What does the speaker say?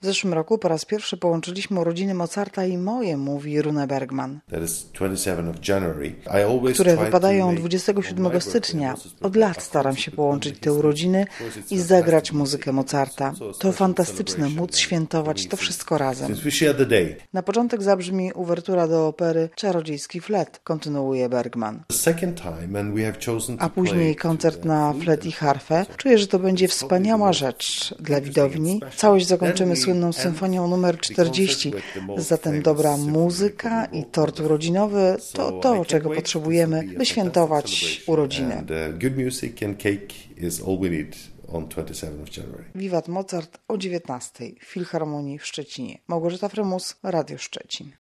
W zeszłym roku po raz pierwszy połączyliśmy urodziny Mozarta i moje, mówi Rune Bergman, które wypadają 27 stycznia. Od lat staram się połączyć te urodziny i zagrać muzykę Mozarta. To fantastyczne móc świętować to wszystko razem. Na początek zabrzmi uwertura do opery Czarodziejski flet, kontynuuje Bergman. A później koncert na flet i harfę. Czuję, że to będzie wspaniała rzecz dla widowni. Całość zakończymy słynną symfonią numer 40. Zatem dobra muzyka i tort urodzinowy to, czego potrzebujemy, by świętować urodziny. Wiwat Mozart o 19:00 w Filharmonii w Szczecinie. Małgorzata Frymus, Radio Szczecin.